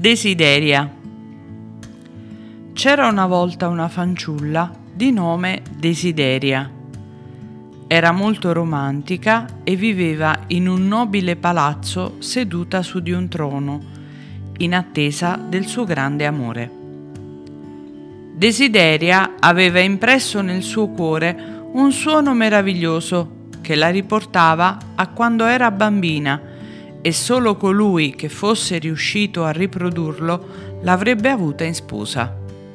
Desideria. C'era una volta una fanciulla di nome Desideria. Era molto romantica e viveva in un nobile palazzo seduta su di un trono, in attesa del suo grande amore. Desideria aveva impresso nel suo cuore un suono meraviglioso che la riportava a quando era bambina, e solo colui che fosse riuscito a riprodurlo l'avrebbe avuta in sposa.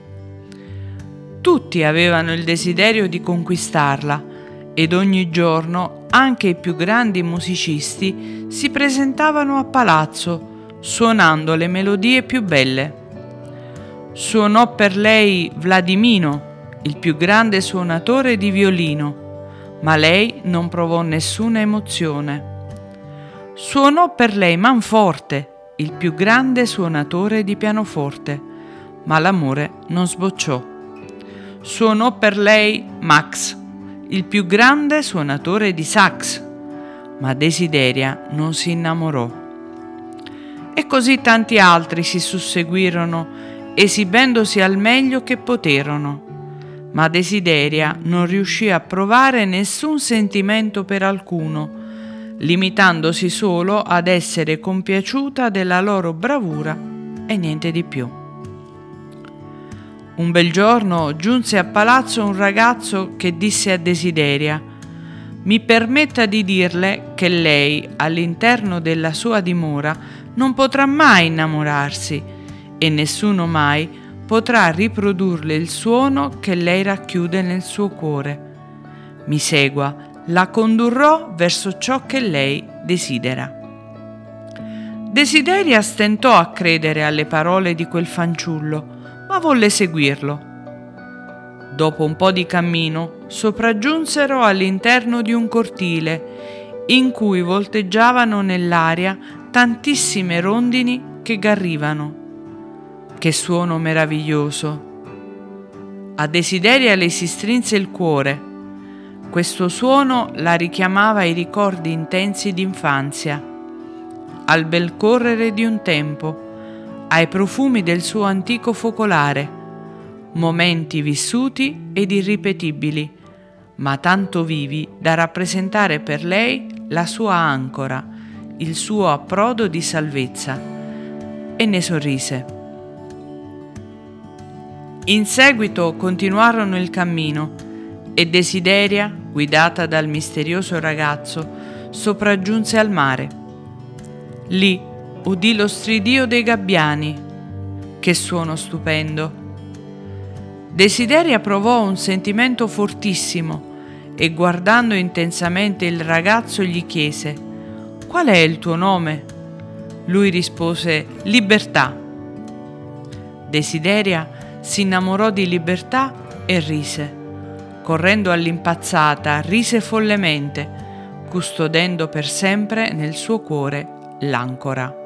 Tutti avevano il desiderio di conquistarla ed ogni giorno anche i più grandi musicisti si presentavano a palazzo suonando le melodie più belle. Suonò per lei Vladimino, il più grande suonatore di violino, ma lei non provò nessuna emozione. Suonò per lei Manforte, il più grande suonatore di pianoforte, ma l'amore non sbocciò. Suonò per lei Max, il più grande suonatore di sax, ma Desideria non si innamorò. E così tanti altri si susseguirono, esibendosi al meglio che poterono, ma Desideria non riuscì a provare nessun sentimento per alcuno, limitandosi solo ad essere compiaciuta della loro bravura e niente di più. Un bel giorno giunse a palazzo un ragazzo che disse a Desideria: «Mi permetta di dirle che lei, all'interno della sua dimora, non potrà mai innamorarsi e nessuno mai potrà riprodurle il suono che lei racchiude nel suo cuore. Mi segua, la condurrò verso ciò che lei desidera». Desideria stentò a credere alle parole di quel fanciullo, ma volle seguirlo. Dopo un po' di cammino sopraggiunsero all'interno di un cortile in cui volteggiavano nell'aria tantissime rondini che garrivano. Che suono meraviglioso! A Desideria le si strinse il cuore. Questo suono la richiamava ai ricordi intensi d'infanzia, al bel correre di un tempo, ai profumi del suo antico focolare, momenti vissuti ed irripetibili, ma tanto vivi da rappresentare per lei la sua ancora, il suo approdo di salvezza, e ne sorrise. In seguito continuarono il cammino e Desideria, guidata dal misterioso ragazzo, sopraggiunse al mare. Lì udì lo stridio dei gabbiani. Che suono stupendo! Desideria provò un sentimento fortissimo e, guardando intensamente il ragazzo, gli chiese: «Qual è il tuo nome?» Lui rispose: «Libertà». Desideria si innamorò di Libertà e rise. Correndo all'impazzata, rise follemente, custodendo per sempre nel suo cuore l'ancora.